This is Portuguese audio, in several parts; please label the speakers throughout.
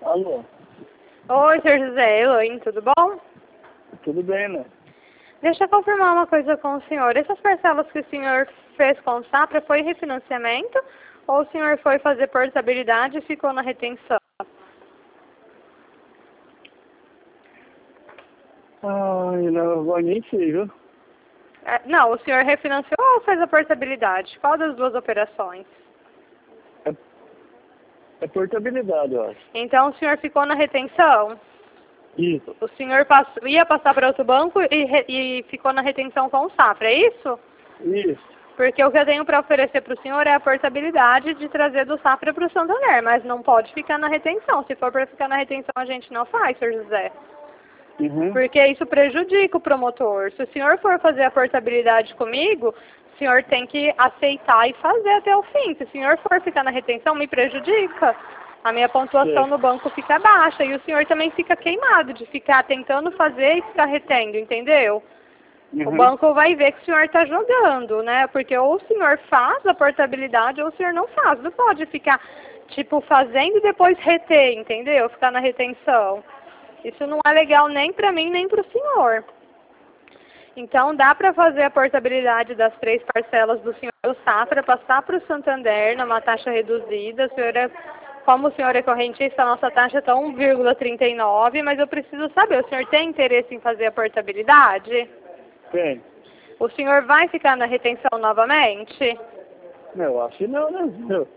Speaker 1: Alô?
Speaker 2: Oi, Sr. José. Oi, tudo bom?
Speaker 1: Tudo bem, né?
Speaker 2: Deixa eu confirmar uma coisa com o senhor. Essas parcelas que o senhor fez com o Safra foi refinanciamento ou o senhor foi fazer portabilidade e ficou na retenção?
Speaker 1: Ai, não, nem sei, viu?
Speaker 2: Não, o senhor refinanciou ou fez a portabilidade? Qual das duas operações?
Speaker 1: É portabilidade, eu acho.
Speaker 2: Então o senhor ficou na retenção?
Speaker 1: Isso.
Speaker 2: O senhor ia passar para outro banco e ficou na retenção com o Safra, é isso?
Speaker 1: Isso.
Speaker 2: Porque o que eu tenho para oferecer para o senhor é a portabilidade de trazer do Safra para o Santander, mas não pode ficar na retenção. Se for para ficar na retenção, a gente não faz, Sr. José.
Speaker 1: Uhum.
Speaker 2: Porque isso prejudica o promotor. Se o senhor for fazer a portabilidade comigo, o senhor tem que aceitar e fazer até o fim. Se o senhor for ficar na retenção, me prejudica. A minha pontuação no banco fica baixa e o senhor também fica queimado de ficar tentando fazer e ficar retendo, entendeu?
Speaker 1: Uhum.
Speaker 2: O banco vai ver que o senhor está jogando, né? Porque ou o senhor faz a portabilidade ou o senhor não faz. Não pode ficar, tipo, fazendo e depois reter, entendeu? Ficar na retenção. Isso não é legal nem para mim, nem para o senhor. Então, dá para fazer a portabilidade das 3 parcelas do senhor Safra, passar para o Santander numa taxa reduzida. Como o senhor é correntista, a nossa taxa está 1,39, mas eu preciso saber, o senhor tem interesse em fazer a portabilidade?
Speaker 1: Tem.
Speaker 2: O senhor vai ficar na retenção novamente?
Speaker 1: Eu acho que não, né?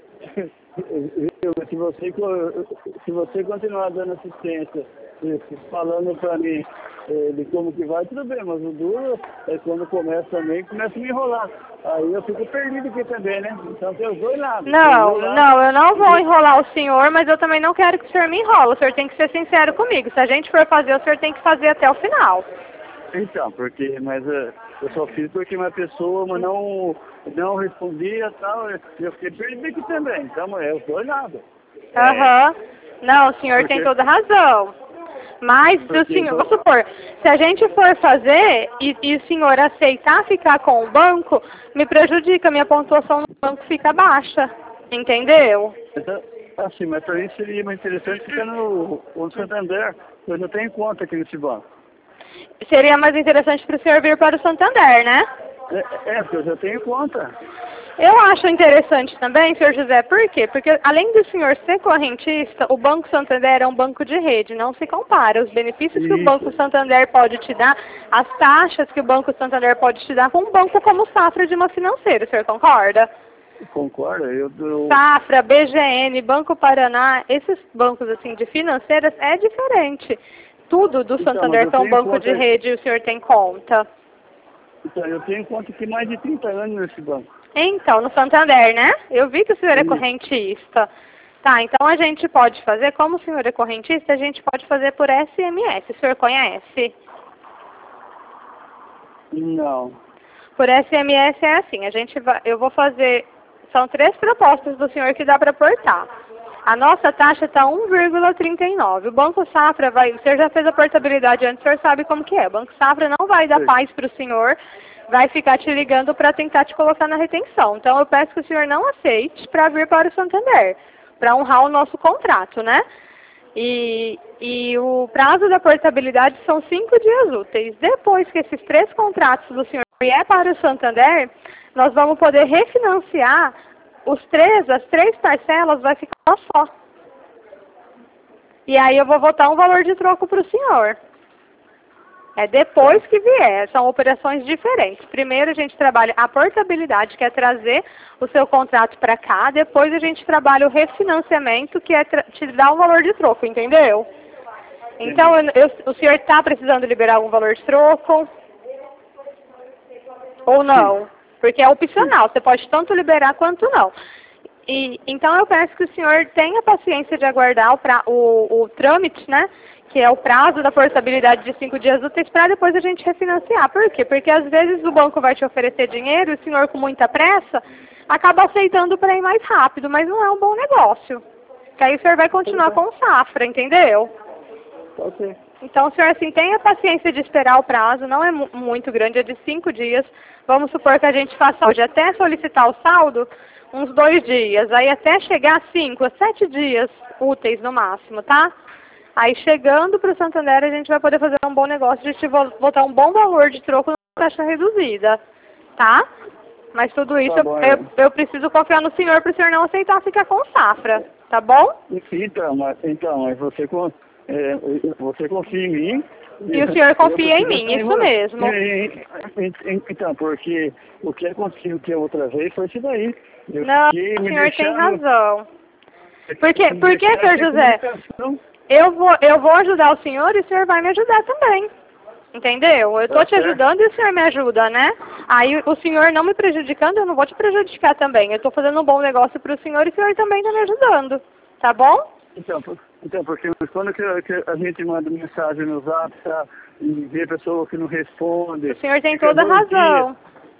Speaker 1: Se você continuar dando assistência, falando pra mim de como que vai, tudo bem, mas o duro é quando começa também, começa a me enrolar. Aí eu fico perdido aqui também, né? Então tem os dois lados.
Speaker 2: Não, eu não vou enrolar o senhor, mas eu também não quero que o senhor me enrola. O senhor tem que ser sincero comigo. Se a gente for fazer, o senhor tem que fazer até o final.
Speaker 1: Então, mas eu só fiz porque uma pessoa não respondia e tal, eu fiquei perdido aqui também. Então é os dois lados.
Speaker 2: Aham. Não, o senhor tem toda razão. Mas, o senhor, vamos supor, se a gente for fazer e o senhor aceitar ficar com o banco, me prejudica, minha pontuação no banco fica baixa. Entendeu?
Speaker 1: Então, assim, mas para mim seria mais interessante ficar no Santander, pois eu tenho conta aqui nesse banco.
Speaker 2: Seria mais interessante para o senhor vir para o Santander, né?
Speaker 1: Porque eu já tenho conta.
Speaker 2: Eu acho interessante também, senhor José, por quê? Porque além do senhor ser correntista, o Banco Santander é um banco de rede, não se compara. Os benefícios que o Banco Santander pode te dar, as taxas que o Banco Santander pode te dar com um banco como o Safra de uma financeira, o senhor concorda?
Speaker 1: Concorda?
Speaker 2: Safra, BGN, Banco Paraná, esses bancos assim de financeiras é diferente. Tudo do Santander são banco de rede e o senhor tem conta.
Speaker 1: Então, eu tenho conta aqui mais de 30 anos nesse banco.
Speaker 2: Então, no Santander, né? Eu vi que o senhor é correntista. Tá, então a gente pode fazer, como o senhor é correntista, a gente pode fazer por SMS. O senhor conhece?
Speaker 1: Não.
Speaker 2: Por SMS é assim, eu vou fazer, são 3 propostas do senhor que dá para portar. A nossa taxa está 1,39. O Banco Safra o senhor já fez a portabilidade antes, o senhor sabe como que é. O Banco Safra não vai dar paz para o senhor, vai ficar te ligando para tentar te colocar na retenção. Então eu peço que o senhor não aceite para vir para o Santander, para honrar o nosso contrato, né? E o prazo da portabilidade são 5 dias úteis. Depois que esses 3 contratos do senhor vier para o Santander, nós vamos poder refinanciar as 3 parcelas, vai ficar uma só. E aí eu vou votar um valor de troco para o senhor. É depois que vier, são operações diferentes. Primeiro a gente trabalha a portabilidade, que é trazer o seu contrato para cá. Depois a gente trabalha o refinanciamento, que é te dar um valor de troco, entendeu? Então, o senhor está precisando liberar algum valor de troco? Ou não? Porque é opcional, você pode tanto liberar quanto não. Então eu peço que o senhor tenha paciência de aguardar o trâmite, né? Que é o prazo da portabilidade de 5 dias úteis para depois a gente refinanciar. Por quê? Porque às vezes o banco vai te oferecer dinheiro e o senhor com muita pressa acaba aceitando para ir mais rápido, mas não é um bom negócio. Que aí o senhor vai continuar com o Safra, entendeu?
Speaker 1: Ok.
Speaker 2: Então o senhor assim, tenha paciência de esperar o prazo, não é muito grande, é de 5 dias. Vamos supor que a gente faça hoje até solicitar o saldo, uns 2 dias. Aí até chegar a 5 a 7 dias úteis no máximo, tá? Aí chegando para o Santander a gente vai poder fazer um bom negócio de te botar um bom valor de troco na taxa reduzida, tá? Mas tudo isso
Speaker 1: Tá bom,
Speaker 2: eu preciso confiar no senhor para o senhor não aceitar ficar com safra, tá bom?
Speaker 1: Então, mas você confia em mim.
Speaker 2: E o senhor confia em mim, isso mesmo.
Speaker 1: Então, porque o que aconteceu que a outra vez foi isso daí.
Speaker 2: Não, o senhor tem razão. Por que, senhor José? Eu vou ajudar o senhor e o senhor vai me ajudar também. Entendeu? Eu estou te ajudando e o senhor me ajuda, né? Aí o senhor não me prejudicando, eu não vou te prejudicar também. Eu estou fazendo um bom negócio para o senhor e o senhor também está me ajudando. Tá bom?
Speaker 1: Então, porque quando que a gente manda mensagem no Zap e vê pessoa que não responde...
Speaker 2: O senhor tem toda a razão.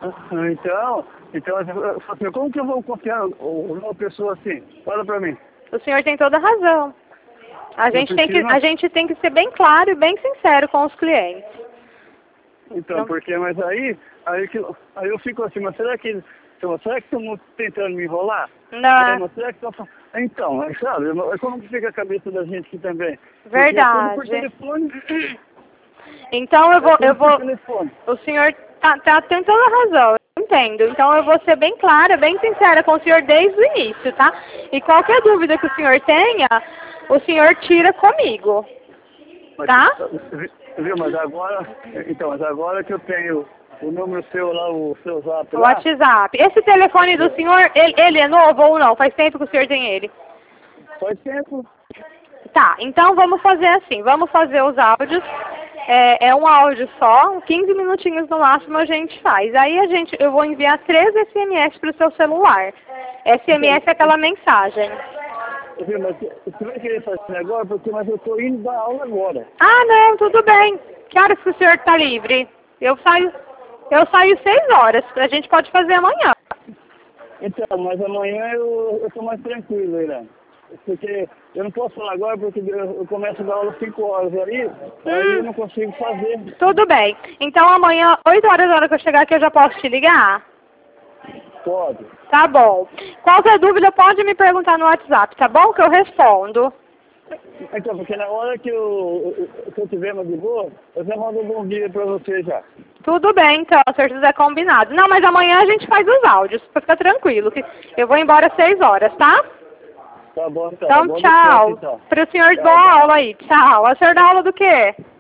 Speaker 1: Então, como que eu vou confiar numa pessoa assim? Fala pra mim.
Speaker 2: O senhor tem toda a razão. A gente tem que ser bem claro e bem sincero com os clientes.
Speaker 1: Então, mas aí eu fico assim, mas será que estão tentando me enrolar?
Speaker 2: Não.
Speaker 1: Mas será que estão... Então, sabe, como que fica a cabeça da gente aqui também?
Speaker 2: Verdade.
Speaker 1: Por telefone.
Speaker 2: Então eu vou... O senhor tem toda a razão, eu entendo. Então eu vou ser bem clara, bem sincera com o senhor desde o início, tá? E qualquer dúvida que o senhor tenha, o senhor tira comigo, tá?
Speaker 1: Viu, mas agora que eu tenho o número seu lá, o seu Zap
Speaker 2: lá.
Speaker 1: O
Speaker 2: WhatsApp. Esse telefone do senhor, ele é novo ou não? Faz tempo que o senhor tem ele?
Speaker 1: Faz tempo.
Speaker 2: Tá, então vamos fazer assim, vamos fazer os áudios. É um áudio só, 15 minutinhos no máximo a gente faz. Aí eu vou enviar 3 SMS para o seu celular. SMS é aquela mensagem.
Speaker 1: Viu, mas você vai querer fazer agora? Mas eu estou indo dar aula agora.
Speaker 2: Ah, não, tudo bem. Que horas que o senhor está livre? Eu saio 6 horas. A gente pode fazer amanhã.
Speaker 1: Então, mas amanhã eu estou mais tranquilo, Irã. Porque eu não posso falar agora porque eu começo a dar aula 5 horas aí eu não consigo fazer.
Speaker 2: Tudo bem. Então amanhã, 8 horas, na hora que eu chegar aqui, eu já posso te ligar?
Speaker 1: Pode.
Speaker 2: Tá bom. Qualquer dúvida pode me perguntar no WhatsApp, tá bom? Que eu respondo.
Speaker 1: Então, porque na hora que eu tiver mais de boa, eu já mando um bom dia pra você já.
Speaker 2: Tudo bem, então, Sr. José, combinado. Não, mas amanhã a gente faz os áudios, pra ficar tranquilo, que eu vou embora às 6 horas, tá?
Speaker 1: Tá bom, então.
Speaker 2: Então, tchau. Para o senhor, boa aula aí. Tchau. O senhor dá aula do quê?